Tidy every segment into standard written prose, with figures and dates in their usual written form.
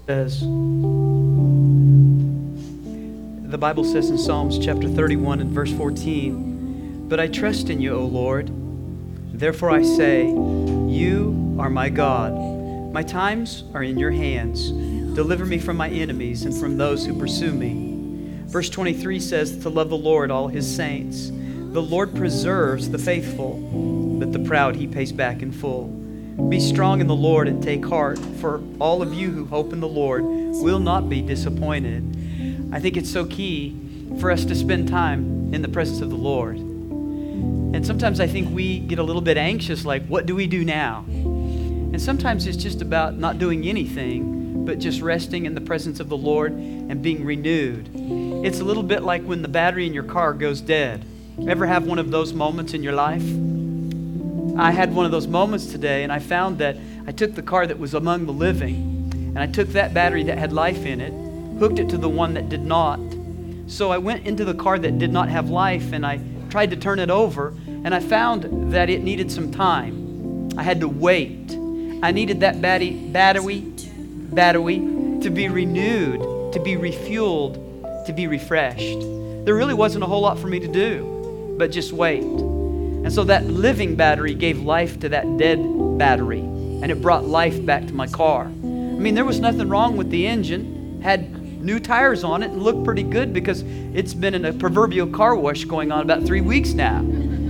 says, the Bible says in Psalms chapter 31 and verse 14, "But I trust in you, O Lord. Therefore I say, you are my God. My times are in your hands. Deliver me from my enemies and from those who pursue me." Verse 23 says to love the Lord, all his saints. The Lord preserves the faithful, but the proud he pays back in full. Be strong in the Lord and take heart, for all of you who hope in the Lord will not be disappointed. I think it's so key for us to spend time in the presence of the Lord. And sometimes I think we get a little bit anxious, like, what do we do now? And sometimes it's just about not doing anything, but just resting in the presence of the Lord and being renewed. It's a little bit like when the battery in your car goes dead. Ever have one of those moments in your life? I had one of those moments today, and I found that I took the car that was among the living, and I took that battery that had life in it, hooked it to the one that did not. So I went into the car that did not have life, and I tried to turn it over, and I found that it needed some time. I had to wait. I needed that battery to be renewed, to be refueled, to be refreshed. There really wasn't a whole lot for me to do, but just wait. And so that living battery gave life to that dead battery, and it brought life back to my car. I mean, there was nothing wrong with the engine. Had new tires on it and looked pretty good because it's been in a proverbial car wash going on about 3 weeks now.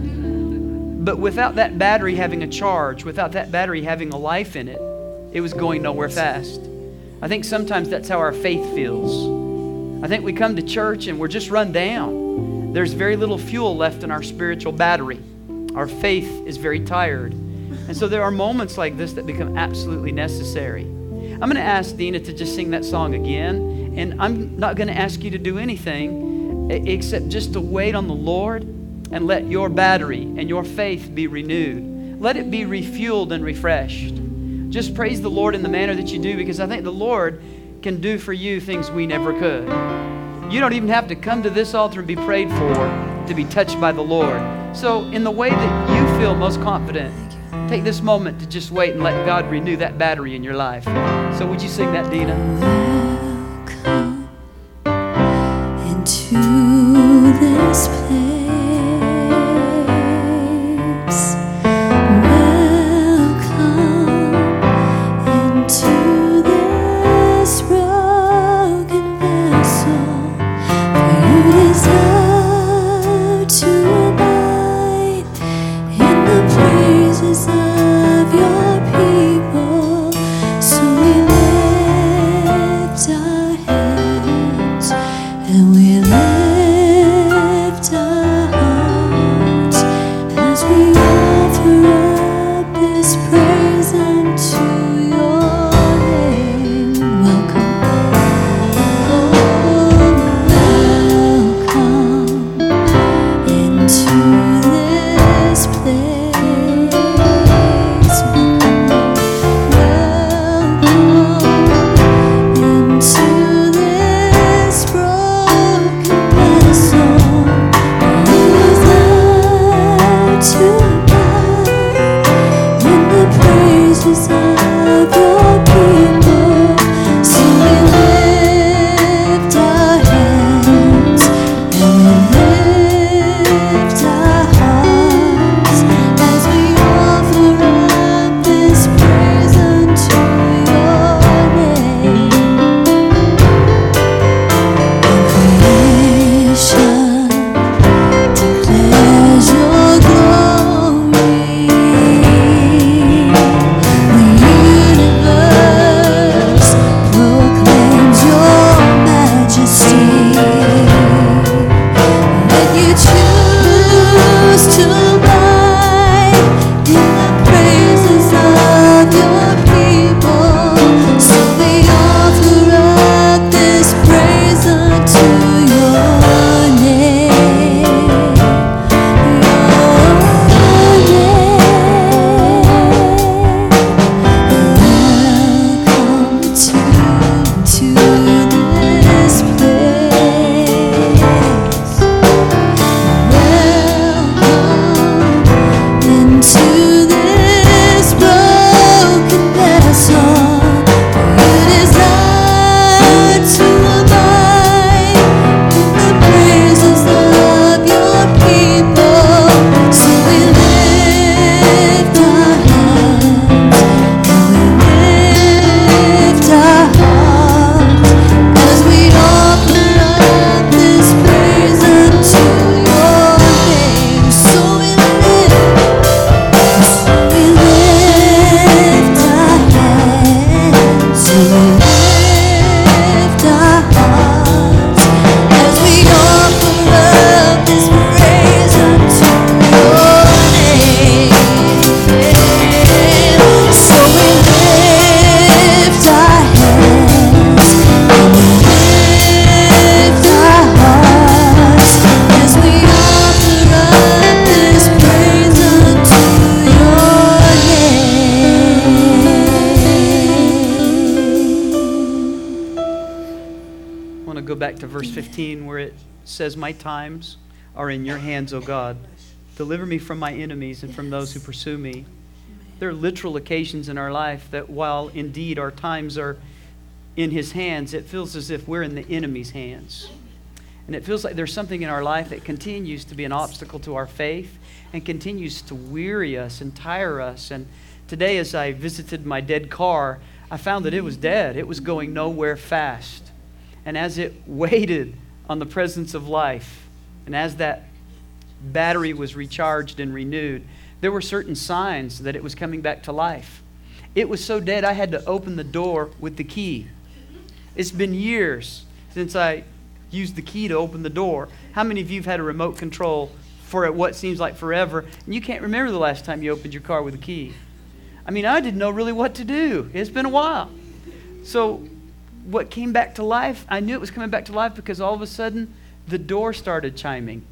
But without that battery having a charge, without that battery having a life in it, it was going nowhere fast. I think sometimes that's how our faith feels. I think we come to church and we're just run down. There's very little fuel left in our spiritual battery. Our faith is very tired. And so there are moments like this that become absolutely necessary. I'm going to ask Dina to just sing that song again. And I'm not going to ask you to do anything except just to wait on the Lord and let your battery and your faith be renewed. Let it be refueled and refreshed. Just praise the Lord in the manner that you do, because I think the Lord can do for you things we never could. You don't even have to come to this altar and be prayed for to be touched by the Lord. So in the way that you feel most confident, take this moment to just wait and let God renew that battery in your life. So would you sing that, Dina? Welcome into this place. Welcome into this broken vessel. For you deserve to abide in the praises of your people. So we lift our hands and we lift our hearts. go back to verse 15 where it says, my times are in your hands, O God. Deliver me from my enemies and from those who pursue me. There are literal occasions in our life that while indeed our times are in His hands, it feels as if we're in the enemy's hands. And it feels like there's something in our life that continues to be an obstacle to our faith and continues to weary us and tire us. And today as I visited my dead car, I found that it was dead. It was going nowhere fast. And as it waited on the presence of life, and as that battery was recharged and renewed, there were certain signs that it was coming back to life. It was so dead I had to open the door with the key. It's been years since I used the key to open the door. How many of you have had a remote control for what seems like forever, and you can't remember the last time you opened your car with a key? I mean, I didn't know really what to do. It's been a while. So what came back to life, I knew it was coming back to life because all of a sudden the door started chiming.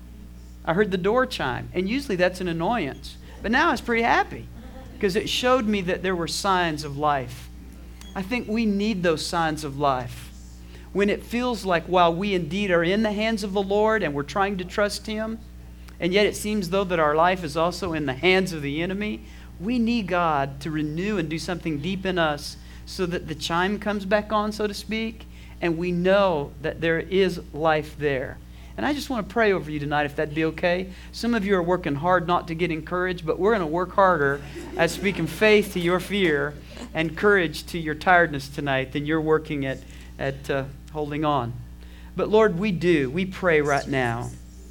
I heard the door chime, and usually that's an annoyance. But now I was pretty happy because it showed me that there were signs of life. I think we need those signs of life. When it feels like while we indeed are in the hands of the Lord and we're trying to trust Him, and yet it seems though that our life is also in the hands of the enemy, we need God to renew and do something deep in us so that the chime comes back on, so to speak, and we know that there is life there. And I just want to pray over you tonight, if that'd be okay. Some of you are working hard not to get encouraged, but we're going to work harder at speaking faith to your fear and courage to your tiredness tonight than you're working at holding on. But Lord, we pray right now.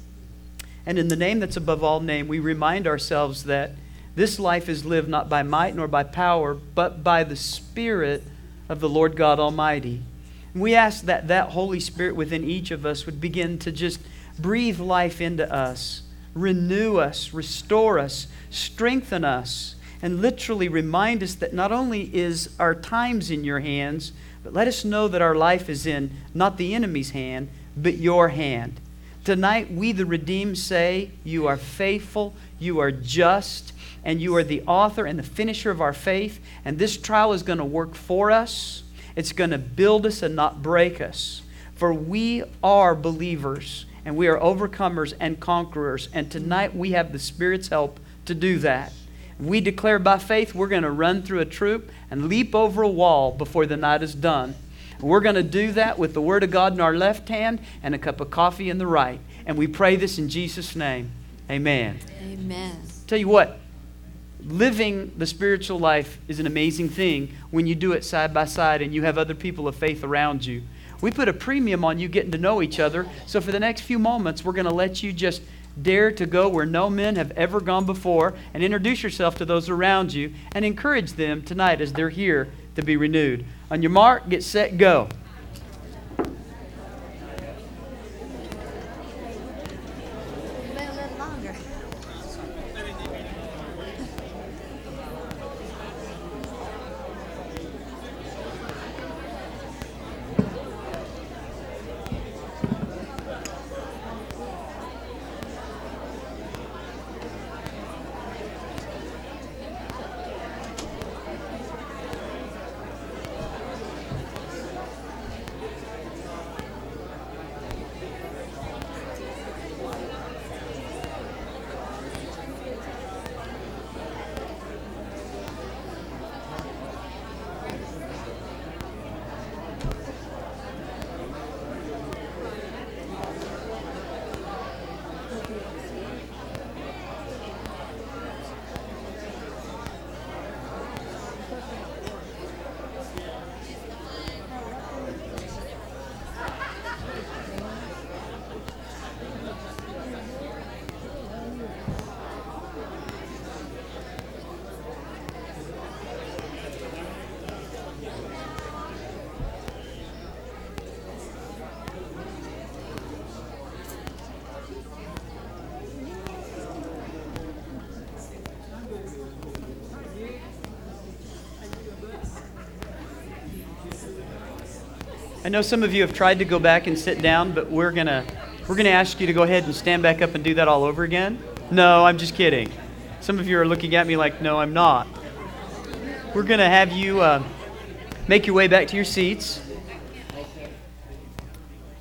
And in the name that's above all name, we remind ourselves that this life is lived not by might nor by power, but by the Spirit of the Lord God Almighty. We ask that that Holy Spirit within each of us would begin to just breathe life into us, renew us, restore us, strengthen us, and literally remind us that not only is our times in your hands, but let us know that our life is in not the enemy's hand, but your hand. Tonight, we the redeemed say, you are faithful, you are just, and you are the author and the finisher of our faith, and this trial is going to work for us. It's going to build us and not break us. For we are believers, and we are overcomers and conquerors, and tonight we have the Spirit's help to do that. We declare by faith we're going to run through a troop and leap over a wall before the night is done. We're going to do that with the Word of God in our left hand and a cup of coffee in the right. And we pray this in Jesus' name. Amen. Amen. Tell you what, living the spiritual life is an amazing thing when you do it side by side and you have other people of faith around you. We put a premium on you getting to know each other. So for the next few moments, we're going to let you just dare to go where no men have ever gone before and introduce yourself to those around you and encourage them tonight as they're here to be renewed. On your mark, get set, go. I know some of you have tried to go back and sit down, but we're gonna ask you to go ahead and stand back up and do that all over again. No, I'm just kidding. Some of you are looking at me like, no, I'm not. We're gonna have you make your way back to your seats.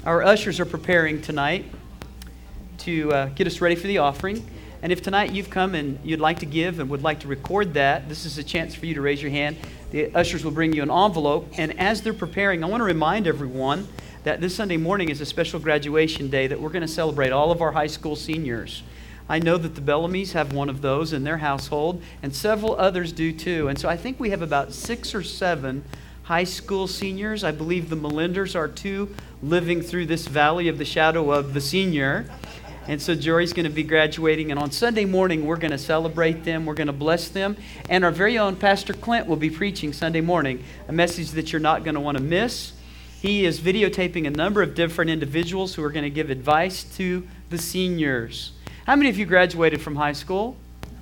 Our ushers are preparing tonight to get us ready for the offering. And if tonight you've come and you'd like to give and would like to record that, this is a chance for you to raise your hand. The ushers will bring you an envelope. And as they're preparing, I want to remind everyone that this Sunday morning is a special graduation day that we're going to celebrate all of our high school seniors. I know that the Bellamy's have one of those in their household, and several others do too. And so I think we have about 6 or 7 high school seniors. I believe the Melinders are 2 living through this valley of the shadow of the senior. And so Jory's going to be graduating, and on Sunday morning we're going to celebrate them, we're going to bless them, and our very own Pastor Clint will be preaching Sunday morning, a message that you're not going to want to miss. He is videotaping a number of different individuals who are going to give advice to the seniors. How many of you graduated from high school?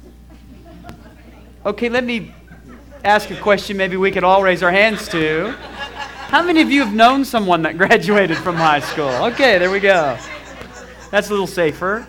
Okay, let me ask a question maybe we could all raise our hands to. How many of you have known someone that graduated from high school? Okay, there we go. That's a little safer.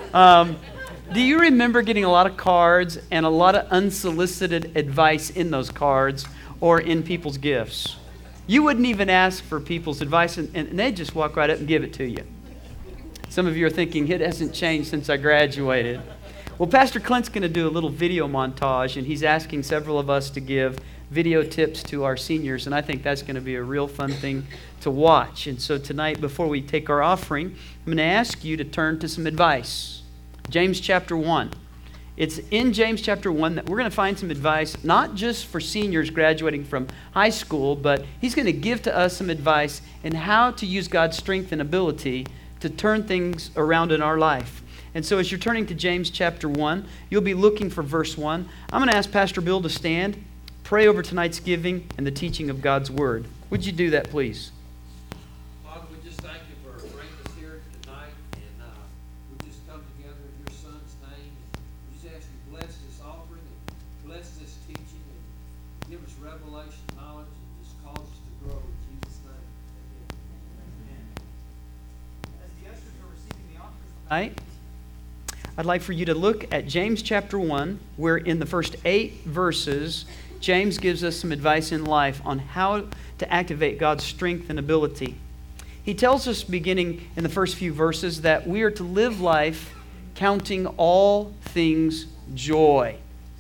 Do you remember getting a lot of cards and a lot of unsolicited advice in those cards or in people's gifts? You wouldn't even ask for people's advice, and they'd just walk right up and give it to you. Some of you are thinking, it hasn't changed since I graduated. Well, Pastor Clint's going to do a little video montage, and he's asking several of us to give video tips to our seniors, and I think that's going to be a real fun thing to watch. And so tonight, before we take our offering, I'm going to ask you to turn to some advice. James chapter 1. It's in James chapter 1 that we're going to find some advice, not just for seniors graduating from high school, but he's going to give to us some advice in how to use God's strength and ability to turn things around in our life. And so as you're turning to James chapter 1, you'll be looking for verse 1. I'm going to ask Pastor Bill to stand, pray over tonight's giving and the teaching of God's Word. Would you do that, please? Father, we just thank you for bringing us here tonight, and we just come together in your Son's name. We just ask you to bless this offering and bless this teaching and give us revelation, knowledge, and just cause us to grow in Jesus' name. Amen. As the ushers are receiving the offering tonight, I'd like for you to look at James chapter 1, where in the first 8 verses, James gives us some advice in life on how to activate God's strength and ability. He tells us, beginning in the first few verses, that we are to live life counting all things joy.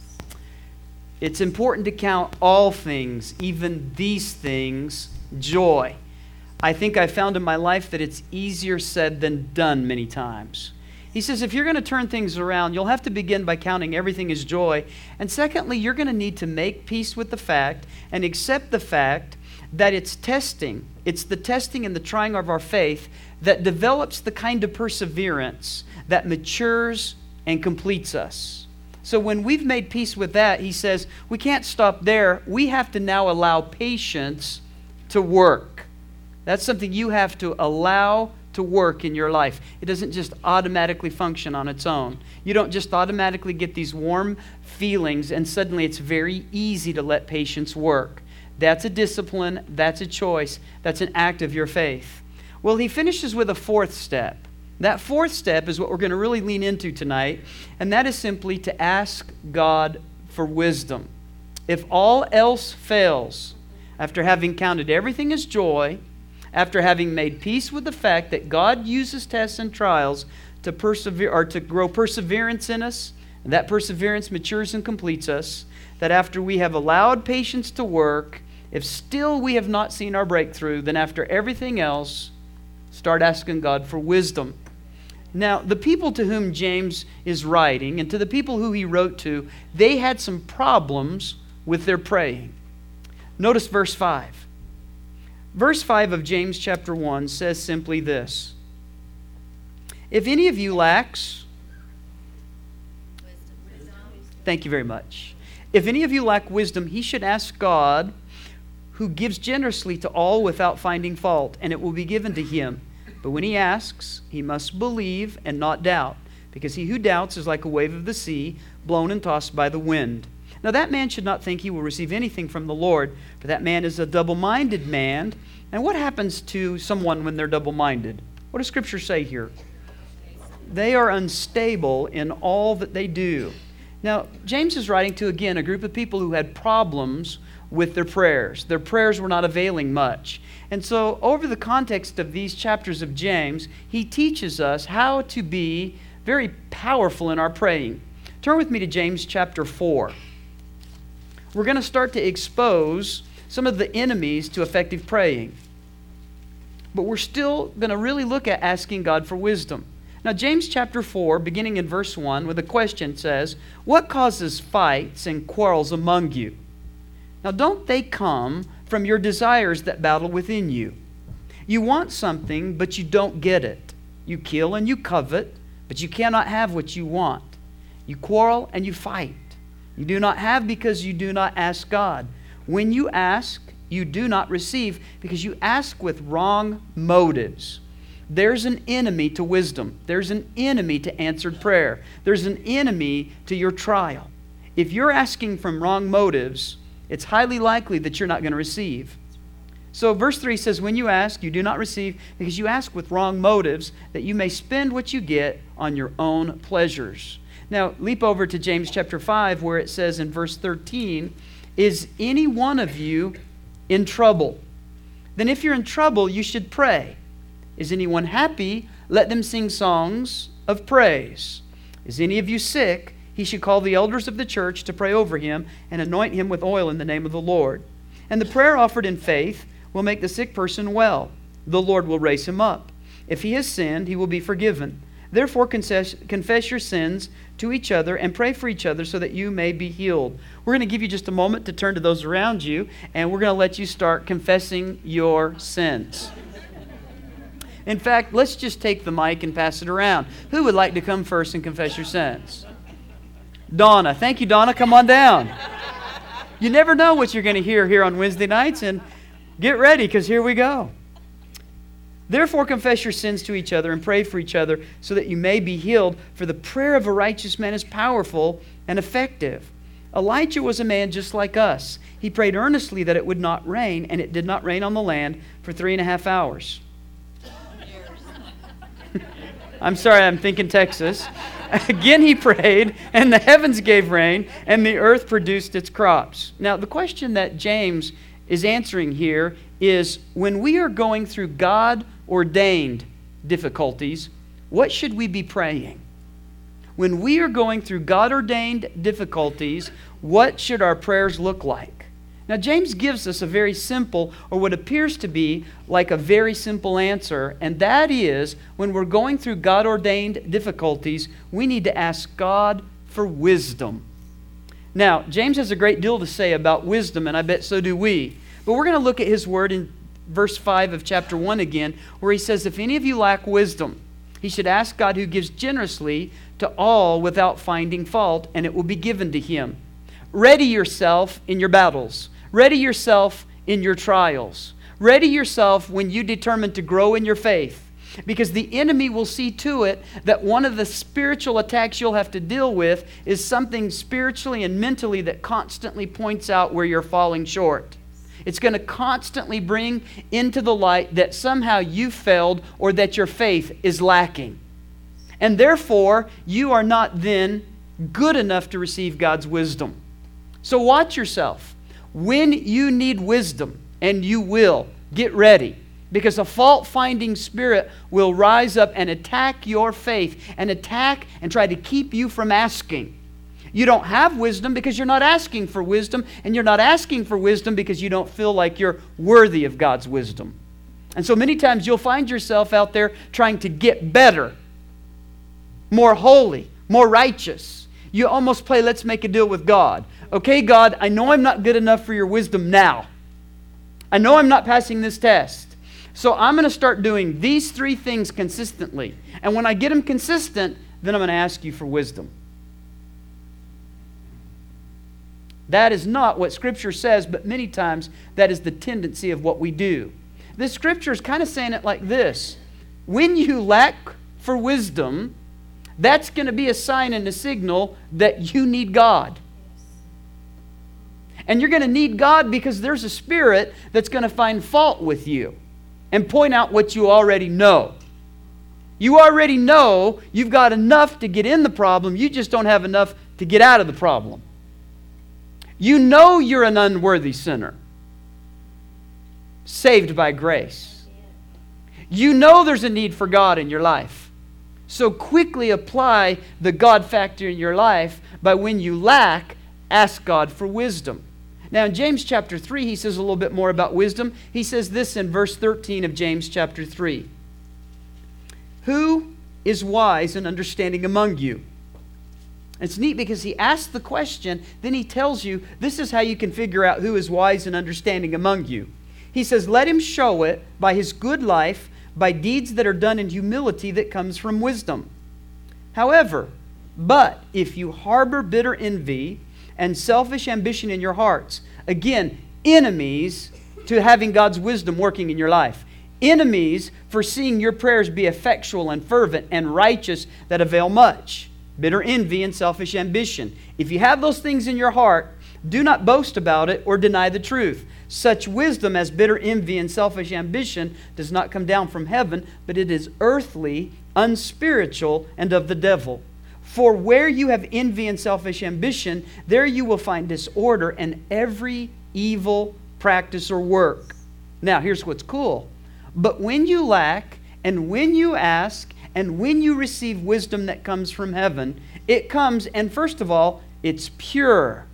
It's important to count all things, even these things, joy. I think I found in my life that it's easier said than done many times. He says if you're going to turn things around, you'll have to begin by counting everything as joy. And secondly, you're going to need to make peace with the fact and accept the fact that it's testing. It's the testing and the trying of our faith that develops the kind of perseverance that matures and completes us. So when we've made peace with that, he says we can't stop there. We have to now allow patience to work. That's something you have to allow to work in your life. It doesn't just automatically function on its own. You don't just automatically get these warm feelings and suddenly it's very easy to let patience work. That's a discipline, that's a choice, that's an act of your faith. Well, he finishes with a 4th step. That 4th step is what we're going to really lean into tonight, and that is simply to ask God for wisdom. If all else fails, after having counted everything as joy, after having made peace with the fact that God uses tests and trials to persevere or to grow perseverance in us, and that perseverance matures and completes us, that after we have allowed patience to work, if still we have not seen our breakthrough, then after everything else, start asking God for wisdom. Now, the people to whom James is writing, and to the people who he wrote to, they had some problems with their praying. Notice verse 5. Verse 5 of James chapter 1 says simply this. If any of you lacks... Thank you very much. If any of you lack wisdom, he should ask God, who gives generously to all without finding fault, and it will be given to him. But when he asks, he must believe and not doubt, because he who doubts is like a wave of the sea, blown and tossed by the wind. Now that man should not think he will receive anything from the Lord, for that man is a double-minded man. And what happens to someone when they're double-minded? What does Scripture say here? They are unstable in all that they do. Now, James is writing to, again, a group of people who had problems with their prayers. Their prayers were not availing much. And so, over the context of these chapters of James, he teaches us how to be very powerful in our praying. Turn with me to James chapter 4. We're going to start to expose some of the enemies to effective praying. But we're still going to really look at asking God for wisdom. Now, James chapter 4, beginning in verse 1, with a question says, "What causes fights and quarrels among you? Now, don't they come from your desires that battle within you? You want something, but you don't get it. You kill and you covet, but you cannot have what you want. You quarrel and you fight. You do not have because you do not ask God. When you ask, you do not receive because you ask with wrong motives." There's an enemy to wisdom. There's an enemy to answered prayer. There's an enemy to your trial. If you're asking from wrong motives, it's highly likely that you're not going to receive. So verse 3 says, "When you ask, you do not receive because you ask with wrong motives, that you may spend what you get on your own pleasures." Now, leap over to James chapter 5, where it says in verse 13, "Is any one of you in trouble? Then if you're in trouble, you should pray. Is anyone happy? Let them sing songs of praise. Is any of you sick? He should call the elders of the church to pray over him and anoint him with oil in the name of the Lord. And the prayer offered in faith will make the sick person well. The Lord will raise him up. If he has sinned, he will be forgiven. Therefore confess your sins to each other and pray for each other so that you may be healed." We're going to give you just a moment to turn to those around you, and we're going to let you start confessing your sins. In fact, let's just take the mic and pass it around. Who would like to come first and confess your sins? Donna. Thank you, Donna. Come on down. You never know what you're going to hear here on Wednesday nights, and get ready, because here we go. "Therefore confess your sins to each other and pray for each other so that you may be healed, for the prayer of a righteous man is powerful and effective. Elijah was a man just like us. He prayed earnestly that it would not rain, and it did not rain on the land for 3.5 hours. I'm sorry, I'm thinking Texas. Again he prayed, and the heavens gave rain, and the earth produced its crops." Now, the question that James is answering here is, when we are going through God-ordained difficulties, what should we be praying? When we are going through God-ordained difficulties, what should our prayers look like? Now, James gives us a very simple, or what appears to be like a very simple answer, and that is, when we're going through God-ordained difficulties, we need to ask God for wisdom. Now, James has a great deal to say about wisdom, and I bet so do we. But we're going to look at his word in verse 5 of chapter 1 again, where he says, "If any of you lack wisdom, he should ask God, who gives generously to all without finding fault, and it will be given to him." Ready yourself in your battles. Ready yourself in your trials. Ready yourself when you determine to grow in your faith. Because the enemy will see to it that one of the spiritual attacks you'll have to deal with is something spiritually and mentally that constantly points out where you're falling short. It's going to constantly bring into the light that somehow you failed or that your faith is lacking. And therefore, you are not then good enough to receive God's wisdom. So watch yourself. When you need wisdom, and you will, get ready. Because a fault-finding spirit will rise up and attack your faith, and attack and try to keep you from asking. You don't have wisdom because you're not asking for wisdom, and you're not asking for wisdom because you don't feel like you're worthy of God's wisdom. And so many times you'll find yourself out there trying to get better, more holy, more righteous. You almost play, let's make a deal with God. Okay, God, I know I'm not good enough for your wisdom now. I know I'm not passing this test. So I'm going to start doing these 3 things consistently. And when I get them consistent, then I'm going to ask you for wisdom. That is not what Scripture says, but many times that is the tendency of what we do. This Scripture is kind of saying it like this. When you lack for wisdom, that's going to be a sign and a signal that you need God. And you're going to need God because there's a spirit that's going to find fault with you and point out what you already know. You already know you've got enough to get in the problem. You just don't have enough to get out of the problem. You know you're an unworthy sinner, saved by grace. You know there's a need for God in your life. So quickly apply the God factor in your life by when you lack, ask God for wisdom. Now in James chapter 3, he says a little bit more about wisdom. He says this in verse 13 of James chapter 3. Who is wise and understanding among you? It's neat because he asks the question, then he tells you this is how you can figure out who is wise and understanding among you. He says, let him show it by his good life, by deeds that are done in humility that comes from wisdom. However, but if you harbor bitter envy and selfish ambition in your hearts, again, enemies to having God's wisdom working in your life, enemies for seeing your prayers be effectual and fervent and righteous that avail much, bitter envy and selfish ambition. If you have those things in your heart, do not boast about it or deny the truth. Such wisdom as bitter envy and selfish ambition does not come down from heaven, but it is earthly, unspiritual, and of the devil. For where you have envy and selfish ambition, there you will find disorder and every evil practice or work. Now, here's what's cool. But when you lack, and when you ask, and when you receive wisdom that comes from heaven, it comes, and first of all, it's pure.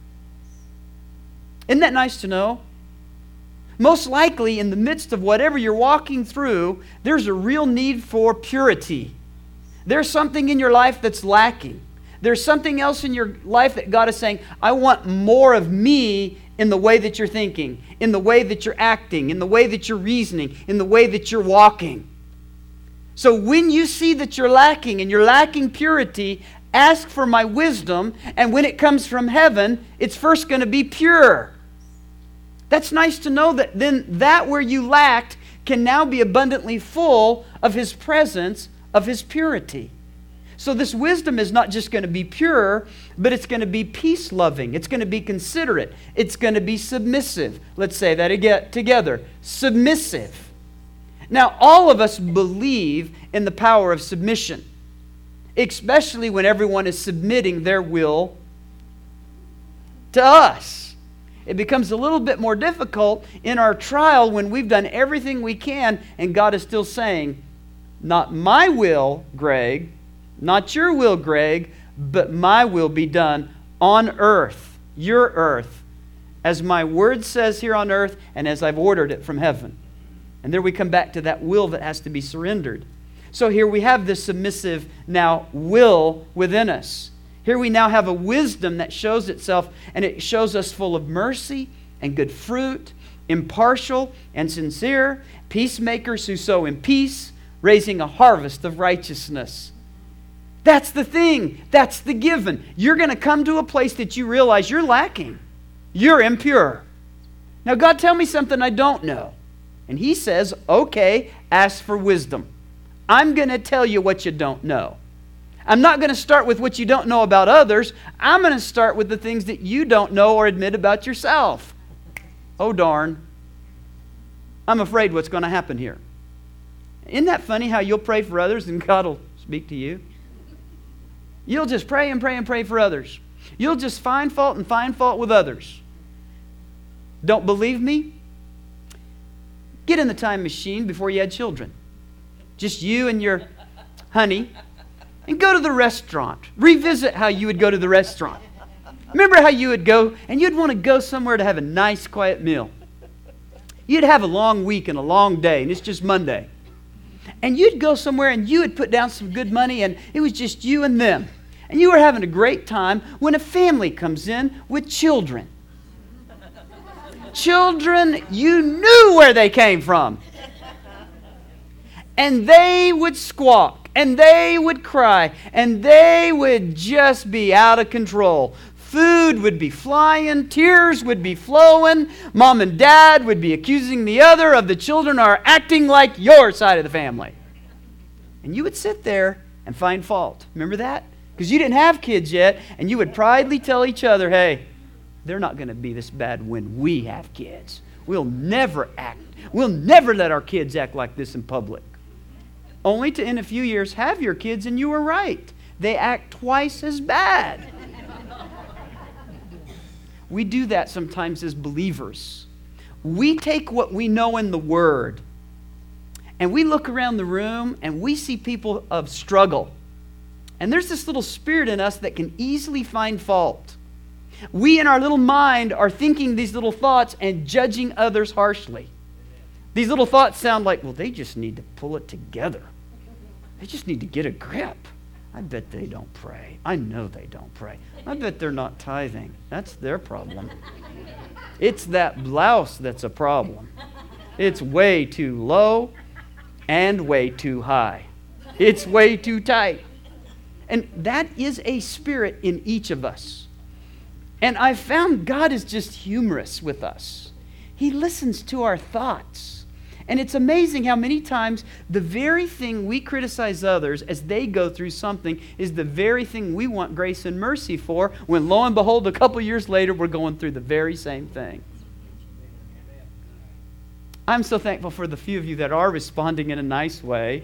Isn't that nice to know? Most likely, in the midst of whatever you're walking through, there's a real need for purity. There's something in your life that's lacking. There's something else in your life that God is saying, I want more of me in the way that you're thinking, in the way that you're acting, in the way that you're reasoning, in the way that you're walking. So when you see that you're lacking and you're lacking purity, ask for my wisdom, and when it comes from heaven, it's first going to be pure. That's nice to know that then that where you lacked can now be abundantly full of His presence, of His purity. So this wisdom is not just going to be pure, but it's going to be peace-loving. It's going to be considerate. It's going to be submissive. Let's say that again together. Submissive. Now, all of us believe in the power of submission, especially when everyone is submitting their will to us. It becomes a little bit more difficult in our trial when we've done everything we can and God is still saying, not my will, Greg, not your will, Greg, but my will be done on earth, your earth, as my word says here on earth and as I've ordered it from heaven. And there we come back to that will that has to be surrendered. So here we have this submissive now will within us. Here we now have a wisdom that shows itself, and it shows us full of mercy and good fruit, impartial and sincere, peacemakers who sow in peace, raising a harvest of righteousness. That's the thing. That's the given. You're going to come to a place that you realize you're lacking. You're impure. Now, God, tell me something I don't know. And He says, okay, ask for wisdom. I'm going to tell you what you don't know. I'm not going to start with what you don't know about others. I'm going to start with the things that you don't know or admit about yourself. Oh, darn. I'm afraid what's going to happen here. Isn't that funny how you'll pray for others and God will speak to you? You'll just pray and pray and pray for others. You'll just find fault and find fault with others. Don't believe me? Get in the time machine before you had children. Just you and your honey. And go to the restaurant. Revisit how you would go to the restaurant. Remember how you would go, and you'd want to go somewhere to have a nice, quiet meal. You'd have a long week and a long day, and it's just Monday. And you'd go somewhere, and you would put down some good money, and it was just you and them. And you were having a great time when a family comes in with children. Children, you knew where they came from. And they would squawk. And they would cry, and they would just be out of control. Food would be flying, tears would be flowing, mom and dad would be accusing the other of the children are acting like your side of the family. And you would sit there and find fault. Remember that? Because you didn't have kids yet, and you would proudly tell each other, hey, they're not going to be this bad when we have kids. We'll never let our kids act like this in public. Only to, in a few years, have your kids, and you were right. They act twice as bad. we do that sometimes as believers. We take what we know in the Word, and we look around the room and we see people of struggle. And there's this little spirit in us that can easily find fault. We in our little mind are thinking these little thoughts and judging others harshly. These little thoughts sound like, well, they just need to pull it together. They just need to get a grip. I bet they don't pray. I know they don't pray. I bet they're not tithing. That's their problem. It's that blouse that's a problem. It's way too low and way too high. It's way too tight. And that is a spirit in each of us. And I've found God is just humorous with us. He listens to our thoughts. And it's amazing how many times the very thing we criticize others as they go through something is the very thing we want grace and mercy for, when lo and behold, a couple years later, we're going through the very same thing. I'm so thankful for the few of you that are responding in a nice way.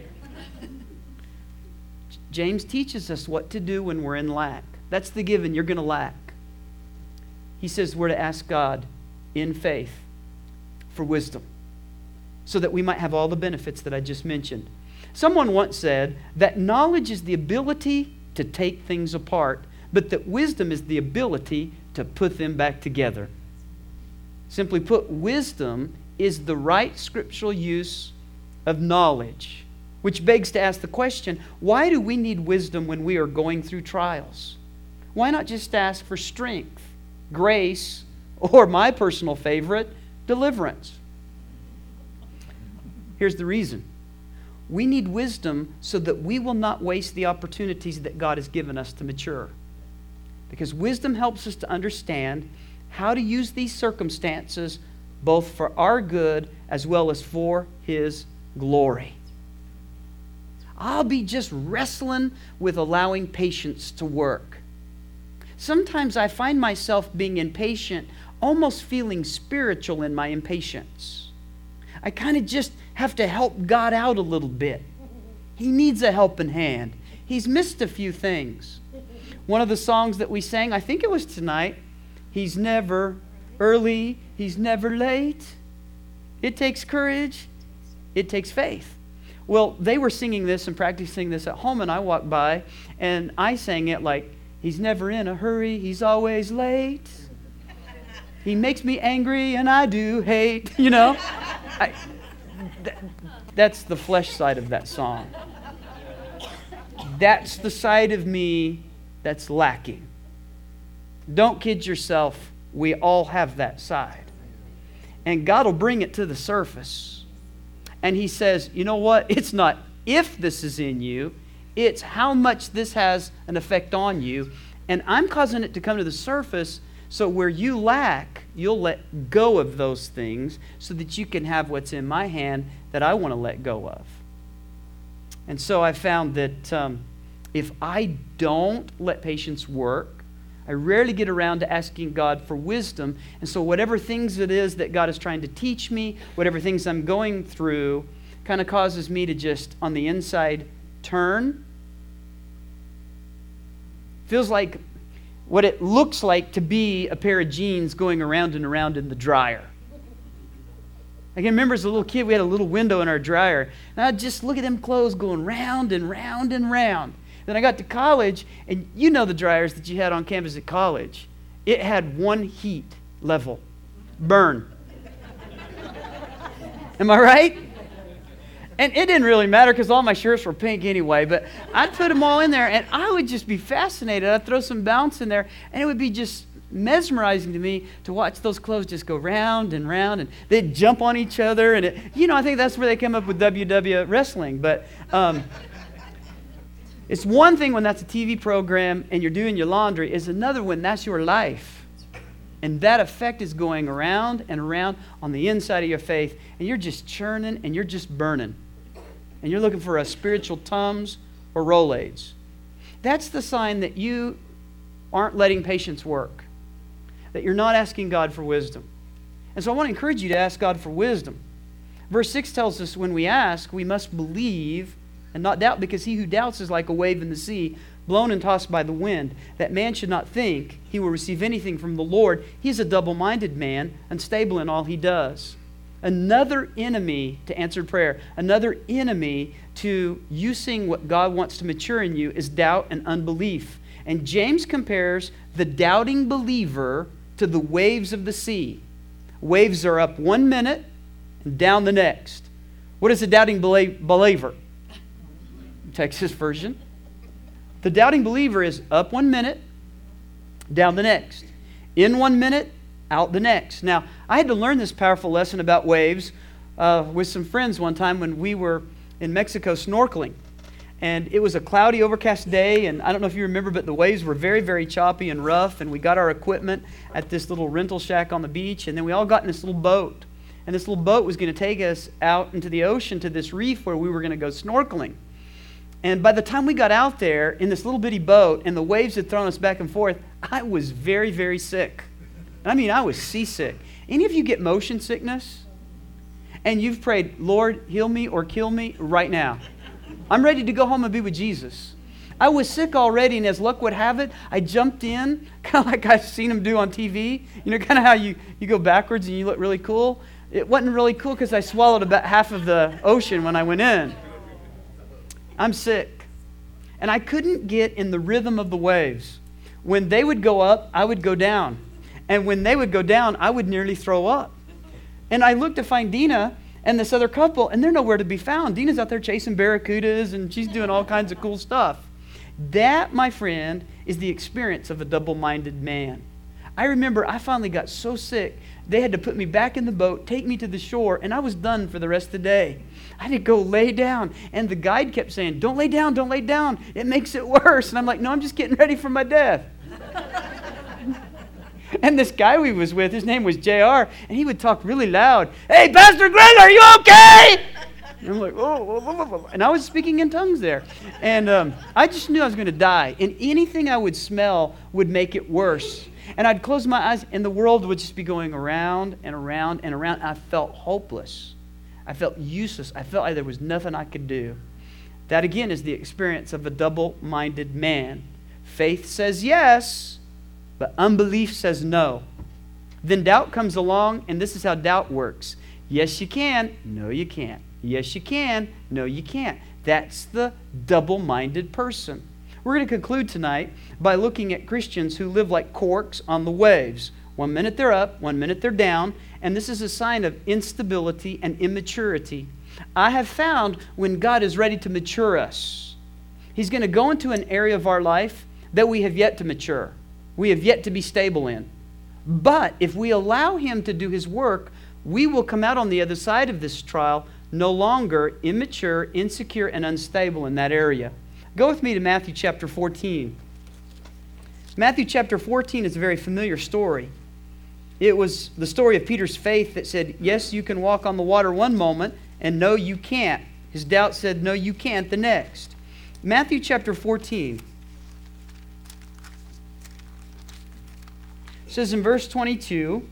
James teaches us what to do when we're in lack. That's the given. You're going to lack. He says we're to ask God in faith for wisdom, so that we might have all the benefits that I just mentioned. Someone once said that knowledge is the ability to take things apart, but that wisdom is the ability to put them back together. Simply put, wisdom is the right scriptural use of knowledge, which begs to ask the question, why do we need wisdom when we are going through trials? Why not just ask for strength, grace, or my personal favorite, deliverance? Here's the reason. We need wisdom so that we will not waste the opportunities that God has given us to mature. Because wisdom helps us to understand how to use these circumstances both for our good as well as for His glory. I'll be just wrestling with allowing patience to work. Sometimes I find myself being impatient, almost feeling spiritual in my impatience. I kind of just have to help God out a little bit. He needs a helping hand. He's missed a few things. One of the songs that we sang, I think it was tonight, He's never early, He's never late. It takes courage. It takes faith. Well, they were singing this and practicing this at home, and I walked by, and I sang it like, He's never in a hurry, He's always late. He makes me angry, and I do hate, you know. That's the flesh side of that song. That's the side of me that's lacking. Don't kid yourself. We all have that side. And God will bring it to the surface. And He says, you know what? It's not if this is in you. It's how much this has an effect on you. And I'm causing it to come to the surface so where you lack, you'll let go of those things so that you can have what's in my hand that I want to let go of. And so I found that if I don't let patience work, I rarely get around to asking God for wisdom. And so whatever things it is that God is trying to teach me, whatever things I'm going through, kind of causes me to just, on the inside, turn. Feels like what it looks like to be a pair of jeans going around and around in the dryer. I can remember as a little kid, we had a little window in our dryer, and I'd just look at them clothes going round and round and round. Then I got to college, and you know the dryers that you had on campus at college. It had one heat level, burn. Am I right? And it didn't really matter because all my shirts were pink anyway, but I'd put them all in there, and I would just be fascinated. I'd throw some bounce in there, and it would be just mesmerizing to me to watch those clothes just go round and round, and they'd jump on each other. And I think that's where they came up with WW wrestling. But it's one thing when that's a TV program and you're doing your laundry. It's another when that's your life. And that effect is going around and around on the inside of your faith, and you're just churning and you're just burning. And you're looking for a spiritual Tums or Rolaids. That's the sign that you aren't letting patience work, that you're not asking God for wisdom. And so I want to encourage you to ask God for wisdom. Verse 6 tells us when we ask, we must believe and not doubt, because he who doubts is like a wave in the sea, blown and tossed by the wind. That man should not think he will receive anything from the Lord. He is a double-minded man, unstable in all he does. Another enemy to answered prayer, another enemy to you seeing what God wants to mature in you is doubt and unbelief. And James compares the doubting believer to the waves of the sea. Waves are up 1 minute and down the next. What is a doubting believer? Texas version. The doubting believer is up 1 minute, down the next. In 1 minute, out the next. Now, I had to learn this powerful lesson about waves with some friends one time when we were in Mexico snorkeling. And it was a cloudy, overcast day, and I don't know if you remember, but the waves were very, very choppy and rough, and we got our equipment at this little rental shack on the beach, and then we all got in this little boat. And this little boat was going to take us out into the ocean to this reef where we were going to go snorkeling. And by the time we got out there in this little bitty boat and the waves had thrown us back and forth, I was very, very sick. I mean, I was seasick. Any of you get motion sickness? And you've prayed, Lord, heal me or kill me right now. I'm ready to go home and be with Jesus. I was sick already, and as luck would have it, I jumped in, kind of like I've seen him do on TV. You know, kind of how you go backwards and you look really cool. It wasn't really cool because I swallowed about half of the ocean when I went in. I'm sick. And I couldn't get in the rhythm of the waves. When they would go up, I would go down. And when they would go down, I would nearly throw up. And I looked to find Dina and this other couple, and they're nowhere to be found. Dina's out there chasing barracudas, and she's doing all kinds of cool stuff. That, my friend, is the experience of a double-minded man. I remember I finally got so sick, they had to put me back in the boat, take me to the shore, and I was done for the rest of the day. I had to go lay down, and the guide kept saying, don't lay down, don't lay down. It makes it worse. And I'm like, no, I'm just getting ready for my death. And this guy we was with, his name was JR, and he would talk really loud. Hey, Pastor Greg, are you okay? And I'm like, oh. And I was speaking in tongues there. And I just knew I was going to die. And anything I would smell would make it worse. And I'd close my eyes, and the world would just be going around and around and around. I felt hopeless. I felt useless. I felt like there was nothing I could do. That, again, is the experience of a double-minded man. Faith says yes, but unbelief says no. Then doubt comes along, and this is how doubt works. Yes, you can. No, you can't. Yes, you can. No, you can't. That's the double-minded person. We're going to conclude tonight by looking at Christians who live like corks on the waves. 1 minute they're up, 1 minute they're down, and this is a sign of instability and immaturity. I have found when God is ready to mature us, He's going to go into an area of our life that we have yet to mature. We have yet to be stable in. But if we allow Him to do His work, we will come out on the other side of this trial no longer immature, insecure, and unstable in that area. Go with me to Matthew chapter 14. Matthew chapter 14 is a very familiar story. It was the story of Peter's faith that said, yes, you can walk on the water one moment, and no, you can't. His doubt said, no, you can't the next. Matthew chapter 14 says in verse 22,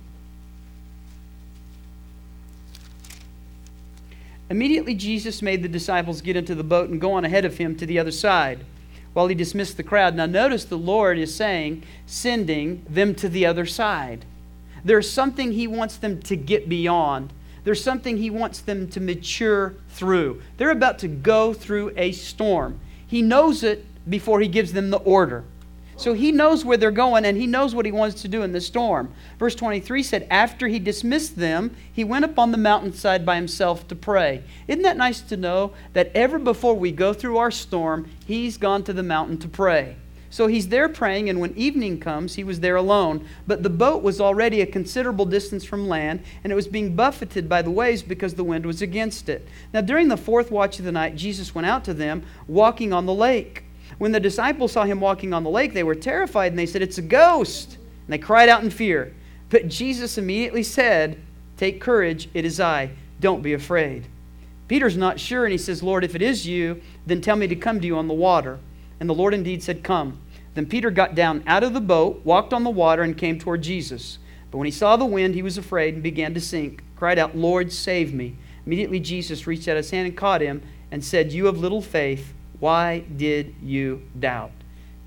immediately Jesus made the disciples get into the boat and go on ahead of Him to the other side while He dismissed the crowd. Now notice the Lord is saying, sending them to the other side. There's something He wants them to get beyond. There's something He wants them to mature through. They're about to go through a storm. He knows it before He gives them the order. So He knows where they're going, and He knows what He wants to do in the storm. Verse 23 said, after He dismissed them, He went up on the mountainside by Himself to pray. Isn't that nice to know that ever before we go through our storm, He's gone to the mountain to pray? So He's there praying, and when evening comes, He was there alone. But the boat was already a considerable distance from land, and it was being buffeted by the waves because the wind was against it. Now during the fourth watch of the night, Jesus went out to them, walking on the lake. When the disciples saw Him walking on the lake, they were terrified, and they said, it's a ghost. And they cried out in fear. But Jesus immediately said, take courage, it is I. Don't be afraid. Peter's not sure, and he says, Lord, if it is you, then tell me to come to you on the water. And the Lord indeed said, come. Then Peter got down out of the boat, walked on the water, and came toward Jesus. But when he saw the wind, he was afraid and began to sink, cried out, Lord, save me. Immediately Jesus reached out His hand and caught him and said, you of little faith, why did you doubt?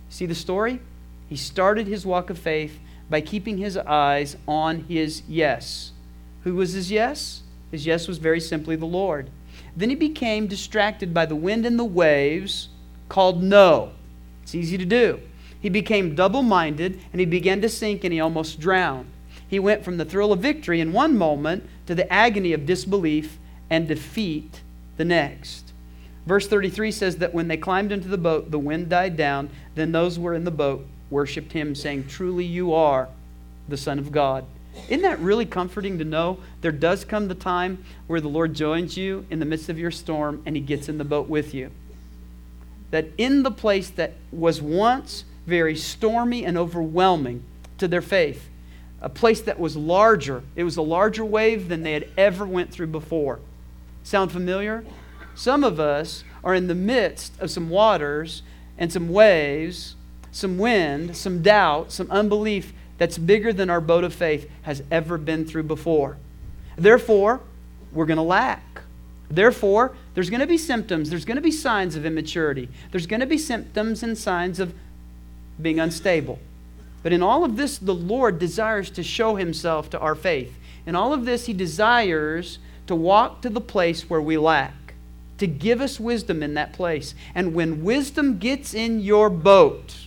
See the story? He started his walk of faith by keeping his eyes on his yes. Who was his yes? His yes was very simply the Lord. Then he became distracted by the wind and the waves, called no. It's easy to do. He became double-minded, and he began to sink, and he almost drowned. He went from the thrill of victory in one moment to the agony of disbelief and defeat the next. Verse 33 says that when they climbed into the boat, the wind died down. Then those who were in the boat worshiped him, saying, "Truly you are the Son of God." Isn't that really comforting to know there does come the time where the Lord joins you in the midst of your storm and he gets in the boat with you? That in the place that was once very stormy and overwhelming to their faith, a place that was larger, it was a larger wave than they had ever went through before. Sound familiar? Some of us are in the midst of some waters and some waves, some wind, some doubt, some unbelief that's bigger than our boat of faith has ever been through before. Therefore, we're going to lack. Therefore, there's going to be symptoms. There's going to be signs of immaturity. There's going to be symptoms and signs of being unstable. But in all of this, the Lord desires to show himself to our faith. In all of this, he desires to walk to the place where we lack, to give us wisdom in that place. And when wisdom gets in your boat,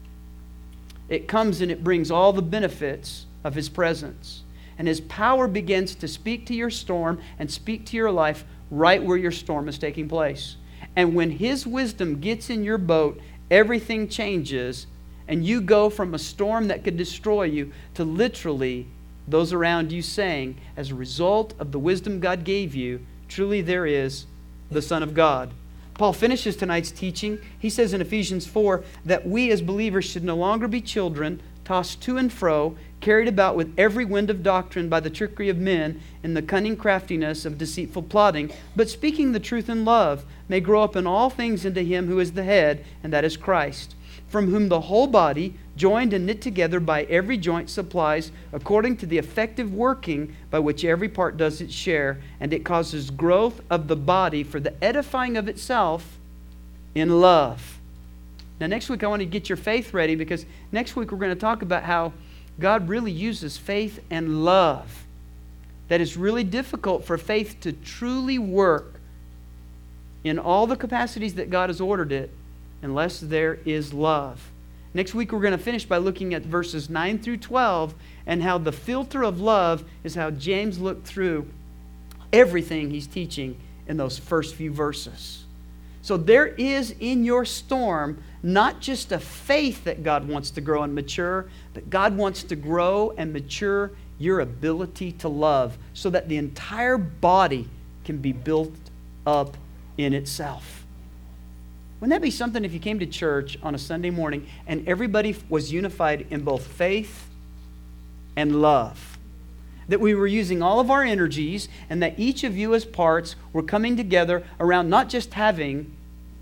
it comes and it brings all the benefits of his presence. And his power begins to speak to your storm and speak to your life right where your storm is taking place. And when his wisdom gets in your boat, everything changes, and you go from a storm that could destroy you to literally those around you saying, as a result of the wisdom God gave you, truly there is the Son of God. Paul finishes tonight's teaching. He says in Ephesians 4 that we as believers should no longer be children, tossed to and fro, carried about with every wind of doctrine by the trickery of men in the cunning craftiness of deceitful plotting, but speaking the truth in love, may grow up in all things into him who is the head, and that is Christ, from whom the whole body, joined and knit together by every joint, supplies, according to the effective working by which every part does its share, and it causes growth of the body for the edifying of itself in love. Now next week I want to get your faith ready, because next week we're going to talk about how God really uses faith and love. That is really difficult for faith to truly work in all the capacities that God has ordered it unless there is love. Next week we're going to finish by looking at verses 9 through 12 and how the filter of love is how James looked through everything he's teaching in those first few verses. So there is in your storm not just a faith that God wants to grow and mature, but God wants to grow and mature your ability to love so that the entire body can be built up in itself. Wouldn't that be something if you came to church on a Sunday morning and everybody was unified in both faith and love? That we were using all of our energies and that each of you as parts were coming together around not just having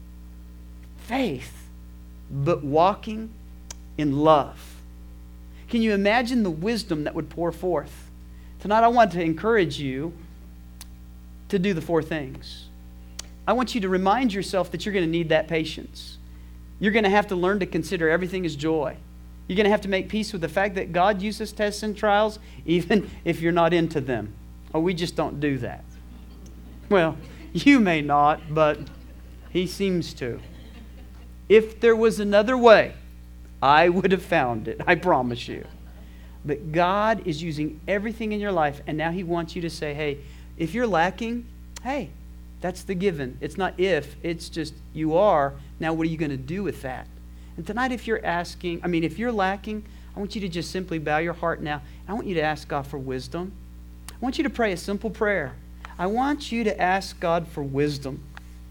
faith, but walking in love. Can you imagine the wisdom that would pour forth? Tonight I want to encourage you to do the 4 things. I want you to remind yourself that you're going to need that patience. You're going to have to learn to consider everything as joy. You're going to have to make peace with the fact that God uses tests and trials even if you're not into them. Oh, we just don't do that. Well, you may not, but he seems to. If there was another way, I would have found it, I promise you. But God is using everything in your life, and now he wants you to say, hey, if you're lacking, hey, that's the given. It's not if, it's just you are. Now what are you going to do with that? And tonight if you're lacking, I want you to just simply bow your heart now. I want you to ask God for wisdom. I want you to pray a simple prayer. I want you to ask God for wisdom.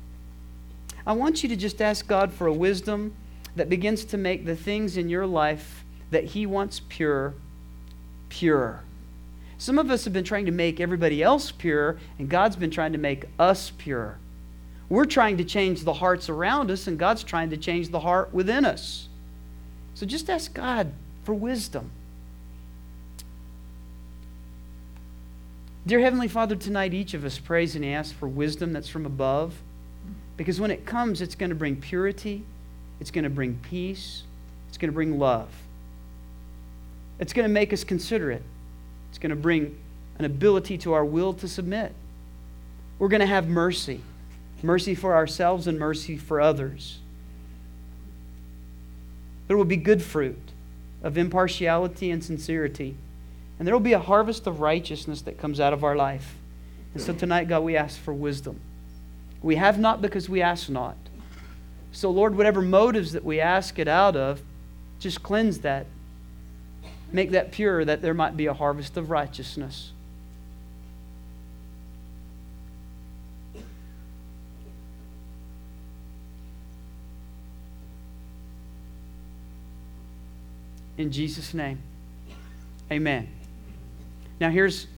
I want you to just ask God for a wisdom that begins to make the things in your life that he wants pure, pure. Some of us have been trying to make everybody else pure, and God's been trying to make us pure. We're trying to change the hearts around us, and God's trying to change the heart within us. So just ask God for wisdom. Dear Heavenly Father, tonight each of us prays and asks for wisdom that's from above, because when it comes, it's going to bring purity, it's going to bring peace, It's going to bring love. It's going to make us considerate. It's going to bring an ability to our will to submit. We're going to have mercy. Mercy for ourselves and mercy for others. There will be good fruit of impartiality and sincerity. And there will be a harvest of righteousness that comes out of our life. And so tonight, God, we ask for wisdom. We have not because we ask not. So, Lord, whatever motives that we ask it out of, just cleanse that. Make that pure, that there might be a harvest of righteousness. In Jesus' name, amen. Now here's